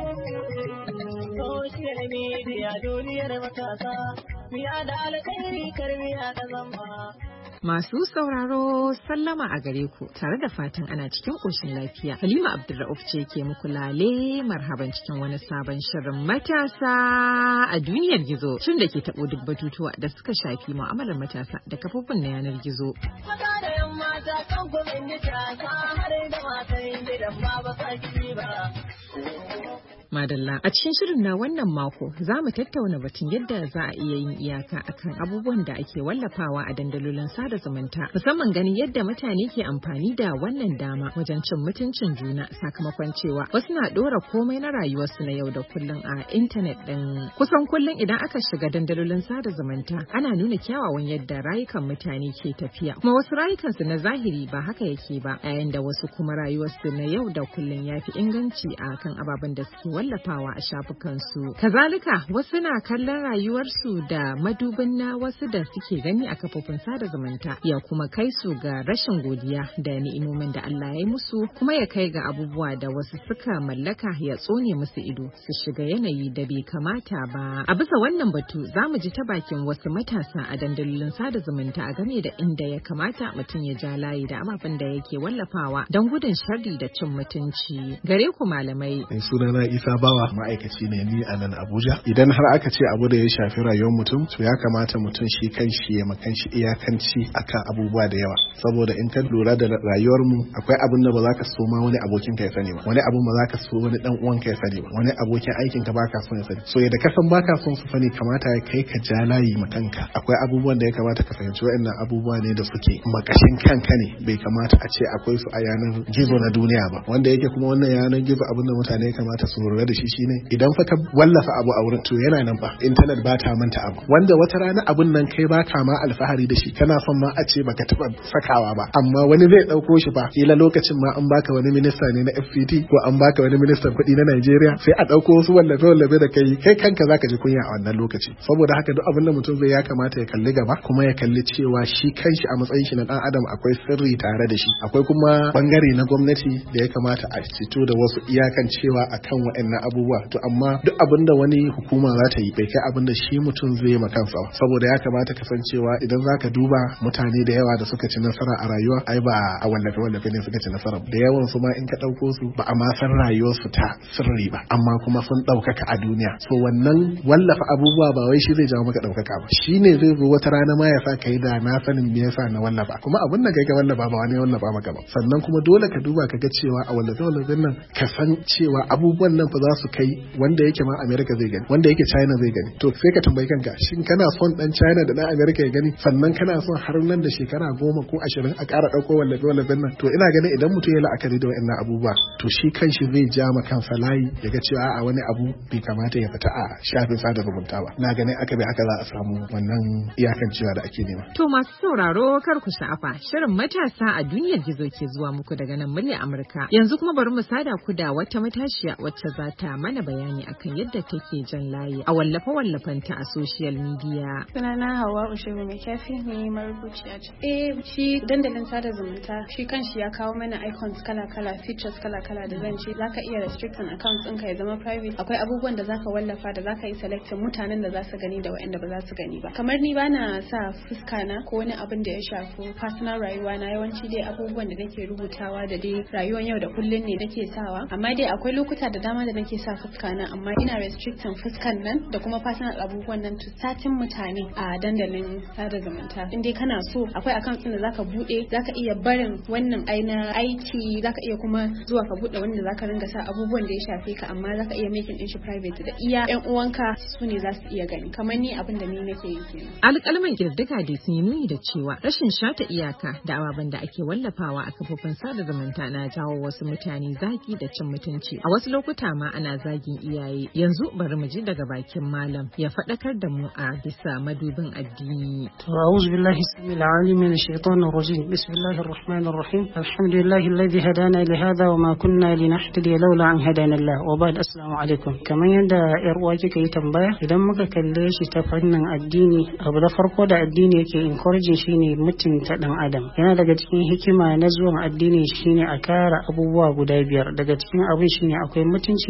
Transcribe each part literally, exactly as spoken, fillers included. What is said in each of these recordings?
Social media duniyar matasa, miya da alkhairi karmiya da zamba. Masu sauraro sallama a gare ku tare da fatan ana cikin ƙoshin lafiya. Halima Abdulrauf ce ke muku lale marhaban cikin wani sabon shirin matasa a duniyar gizo. Shin da ke taɓo duk batutuwa da suka shafi mu'amalar matasa da kafofin na yanar gizo. Maza da yan mata kan gwamnan matasa har da matan gidan ba ba ba. Madalla a cikin shirin na wannan mako za mu tattauna batun yadda za a iya yin iyaka akan abubuwan da ake wallafawa a dandalolin sada zumunta, musamman ganin yadda mutane ke amfani da wannan dama wajen cin mutuncin juna sakamakon cewa wasu na dora komai na rayuwarsu na yau da kullum a intanet din. Kusan kullum idan aka shiga dandalolin sada zumunta ana nuna kyawawan yadda rayukan mutane ke tafiya, kuma wasu rayukansu na zahiri ba haka yake ba, yayin da wasu kuma rayuwarsu na yau da kullum ya fi inganci a kan ababen da suke wallafawa a shafukansu. Kazalika wasu na kallon rayuwarsu da madubin na wasu da suke gani a kafofin sada zumunta, ya kuma kai su ga rashin godiya da ni'imomin da Allah ya yi musu, kuma ya kai ga abubuwa da wasu suka mallaka ya tsone musu ido su shiga yanayi da bai kamata ba. A bisa wannan batu za mu ji ta bakin wasu matasa a dandalolin sada zumunta a game da inda ya kamata mutum ya ja layi da ababen da yake wallafawa don gudun sharri da cin mutunci. Gare ku malamai. Sunana Isa Bawa, ma'aikaci ne ni a nan Abuja. Idan har aka ce abu da ya shafi rayuwar mutum, to ya kamata mutum shi kanshi ya makan shi iyakanci akan abubuwa da yawa. Saboda in ka lura da rayuwar mu akwai abin da ba za ka so ma wani abokin ka ya sani ba, wani abu ba za ka so wani dan uwan ka ya sani ba, wani abokin aikin ka baka son ya sani. So yadda ka san baka son su sani, kamata ya kai ka ja layi ma kanka. Akwai abubuwan da ya kamata ka fahimci wa'annan abubuwa ne da suke makashin kanka ne, bai kamata a ce akwai su a yanar gizo na duniya ba. Wanda yake kuma wannan yanar gizo abin da mutane ya kamata su lura da shi shine idan fa ka wallafa abu a wurin, to yana nan ba internet ba ta manta abu, wanda wata rana abun nan kai ba ka ma alfahari da shi, kana son ma a ce baka taba sakawa ba, amma wani zai dauko shi fa kila lokacin ma an baka wani minista ne na F C T ko an baka wani ministan kuɗi na Najeriya, sai a dauko wasu wallafe wallafe da kai kai kanka zaka ji kunya a wannan lokaci. Saboda haka duk abin da mutum zai ya kamata ya kalli gaba, kuma ya kalli cewa shi kanshi a matsayin shi na dan adam akwai sirri tare da shi, akwai kuma bangare na gwamnati da ya kamata a fito da wasu iyakan cewa akan waɗannan abubuwa. To amma duk abin da wani hukuma za ta yi bai kai abin da shi mutum zai yi kansa, saboda ya kamata ka san cewa idan zaka duba mutane da yawa da suka ci nasara a rayuwa, ai ba a wallafe wallafe ne suka ci nasara, da yawan su ma in ka dauko su ba a ma san rayuwarsu ta sirri ba, amma kuma sun daukaka a duniya. So wannan wallafa abubuwa ba wai shi zai jawo maka daukaka ba, shi ne zai zo wata rana ma ya sa kai da na sanin me yasa na wallafa, kuma abin da kai ka wallafa ba wani wallafa maka ba. Sannan kuma dole ka duba ka ga cewa a wallafe wallafen nan ka san cewa abubuwan nan fa za su kai wanda yake ma America zai gani, wanda yake China zai gani. To sai ka tambayi kanka, shin kana son dan China da dan America ya gani, sannan kana son har nan da shekara goma ko ashirin a ƙara ɗauko wallafe wallafen nan? To ina ganin idan mutum ya la'akari da wa'annan abubuwa, to shi kanshi zai ja ma kansa layi ya ga cewa a wani abu bai kamata ya fita a shafin sada zumunta ba. Na ganin aka bai aka za a samu wannan iyakan cewa da ake nema. To masu sauraro kar ku sha'afa, shirin matasa a duniyar gizo ke zuwa muku daga nan murya Amurka. Yanzu kuma bari mu sada ku da wata matashiya wacce za ta mana bayani akan yadda take jan layi a wallafe-wallafenta a social media. Sunana Hauwa Ushebu mai kyafi, ne marubuciya ce. Eh, shi dandalin sada zumunta shi kanshi ya kawo mana icons kala-kala, features kala-kala da zan ce zaka iya restricting accounts ɗinka ya zama private. Akwai abubuwan da zaka wallafa da zaka yi selecting mutanen da za su gani da waɗanda ba za su gani ba. Kamar ni bana sa fuska na ko wani abin da ya shafi personal rayuwa na, yawanci dai abubuwan da nake rubutawa da dai rayuwar yau da kullun ne nake sawa. Amma dai akwai lokuta da dama da nake sa fuska na, amma ina restricting fuskan nan da kuma personal abubuwan nan to satin mutane a dandalin sada zumunta. In dai kana so akwai account din da zaka bude, zaka iya barin wannan aina aiki, zaka iya kuma zuwa ka bude wanda zaka ringa sa abubuwan da ya shafe ka, amma zaka iya making din shi private da iya ƴan uwanka su ne za su iya gani. Kamar ni abin da ni nake yi kenan. Alƙalman kirduka dai sun yi nuni da cewa rashin shata iyaka da ababen da ake wallafawa a kafofin sada zumunta na jawo wasu mutane zaki da cin mutunci. A wasu lokuta ma ana zagin iyaye. Yanzu bari mu ji daga bakin malam ya faɗakar da mu a bisa madubin addini. أعوذ بالله السميع العليم من الشيطان الرجيم بسم الله الرحمن الرحيم الحمد لله الذي هدانا لهذا وما كنا لنهتدي لولا أن هدانا الله وبعد السلام عليكم. كمان yanda yar uwa kike yi tambaya, idan muka kalle shi ta fannin addini, abu da farko da addini yake encouraging shine mutunta dan adam. Yana daga cikin hikima na zuwan addini shine a kara abubuwa guda biyar. Daga cikin abin shine akwai mutunci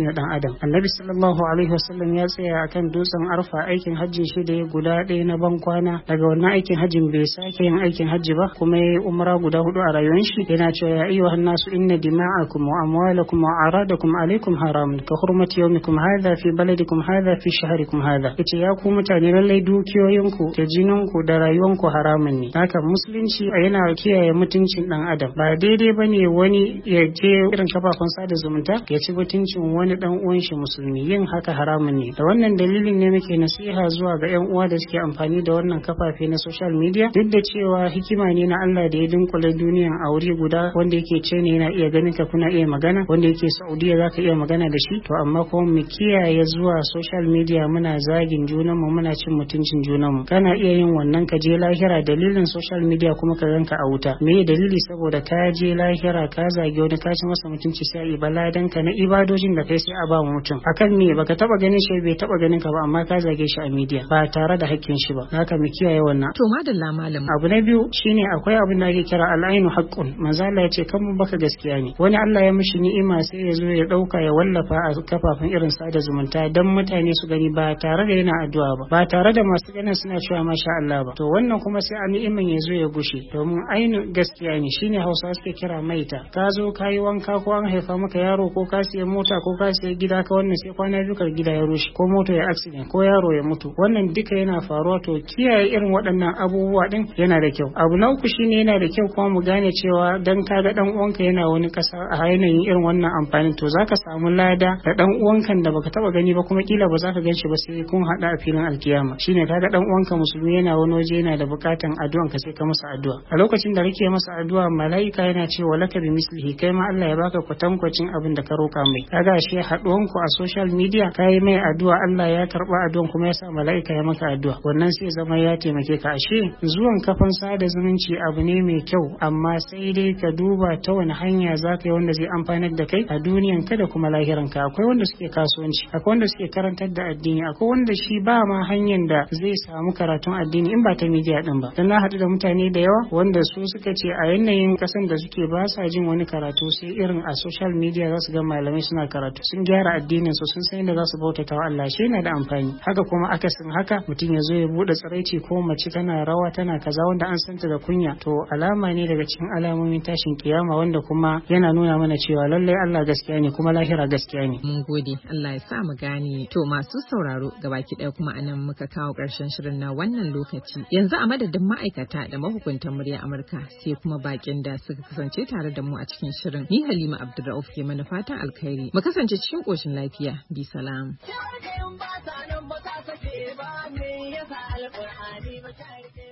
wa dan adam. Annabi sallallahu alaihi wasallam ya tsaya akan dutsen Arfa aikin hajjin shi da ya guda ɗaya na ban kwana, daga wannan aikin hajjin bai sake yin aikin hajji ba, kuma yayi umra guda hudu a rayuwar shi. Yana cewa ya ayyuhan nasu inna dima'akum wa amwalakum wa aradakum alaikum haramun ka hurmati yawmikum hadha fi baladikum hadha fi shahrikum hadha. Yace ya ku mutane, lallai dukiyoyinku da jininku da rayuwanku haramun ne. Haka musulunci yana kiyaye mutuncin dan adam. Ba daidai bane wani ya je irin kafafen sada zumunta ya ci mutuncin wani dan uwan shi musulmi, yin haka haramun ne. Da wannan dalilin ne muke nasiha zuwa ga yan uwa da suke amfani da wannan kafafe na social media, duk da cewa hikima ne na Allah da ya dinkule duniyan a wuri guda, wanda yake ce ne yana iya ganin ka kuna iya magana, wanda yake Saudiya zaka iya magana da shi, to amma kuma mu kiyaye zuwa social media muna zagin junanmu, muna cin mutuncin junanmu. Kana iya yin wannan ka je lahira dalilin social media kuma ka ganka a wuta. Me dalili? Saboda ka je lahira ka zage wani, ka ci masa mutunci, sai ibaladan ka na ibadojin da kai sai a ba mutum. Akan me? Baka taba ganin shi, bai taba ganin ka ba, amma ka zage shi a media ba tare da hakkin shi ba. Haka mu kiyaye wannan. To madalla malam. Abu na biyu shine akwai abin da ake kira al'ainu haqqun. Manzo Allah ya ce kan mun baka gaskiya ne. Wani Allah ya mishi ni'ima sai ya zo ya dauka ya wallafa a kafafen irin sada zumunta dan mutane su gani ba tare da yana addu'a ba, ba tare da masu ganin suna cewa masha Allah ba. To wannan kuma sai a ni'iman ya zo ya gushe, domin ainu gaskiya ne. Shine Hausawa suke kira maita. Ka zo ka yi wanka ko an haifa maka yaro ko ka siya mota ko ka siya gida, ka wannan sai kwana biyu ka gida ya rushe ko mota ya accident ko yaro ya mutu. Wannan duka yana faruwa. To kiyaye irin waɗannan abubuwa din yana da kyau. Abu na uku shine yana da kyau kuma mu gane cewa dan kaga dan uwanka yana wani kasa a yanayin irin wannan amfanin, to zaka samu lada da dan uwankan da baka taba gani ba, kuma kila ba za ka ganshi ba sai kun hada a filin alkiyama. Shine kaga dan uwanka musulmi yana wani waje yana da bukatan addu'an ka, sai ka masa addu'a. A lokacin da kake masa addu'a, mala'ika yana cewa laka bi mislihi, kai ma Allah ya baka kwatankwacin abin da ka roka mai. Kaga shi haduwan ku a social media, kai mai addu'a, Allah ya karba addu'an kuma ya sa mala'ika ya maka addu'a. Wannan sai zama ya taimake ka. Ashe zuwan kafan sada zumunci abu ne mai kyau, amma sai dai ka duba ta wani hanya zaka yi wanda zai amfanar da kai a duniyan ka da kuma lahiran ka. Akwai wanda suke kasuwanci, akwai wanda suke karantar da addini, akwai wanda shi ba ma hanyar da zai samu karatun addini in ba ta media din ba. Dan na haɗu da mutane da yawa wanda su suka ce a yanayin kasan da suke ba sa jin wani karatu sai irin a social media za su ga malamai suna karatu, sun gyara addinin su, sun san inda za su bautata wa Allah. Shi yana da amfani. Haka kuma akasin haka, mutum ya zo ya bude tsiraici ko mace tana rawa tana kaza wanda an santa da kunya, to alama ne daga cikin alamomin tashin kiyama, wanda kuma yana nuna mana cewa lallai Allah gaskiya ne kuma lahira gaskiya ne. Mun gode, Allah ya sa mu gane. To masu sauraro, gabaki ɗaya kuma anan muka kawo ƙarshen shirin na wannan lokaci. Yanzu a madadin ma'aikata da mahukuntan murya Amurka, sai kuma bakin da suka kasance tare da mu a cikin shirin, ni Halima Abdulrauf ke mana fatan alkhairi. Mu kasance cikin koshin lafiya. Bi salam. Ba ta nan ba ta sake ba, me yasa alƙur'ani ba ta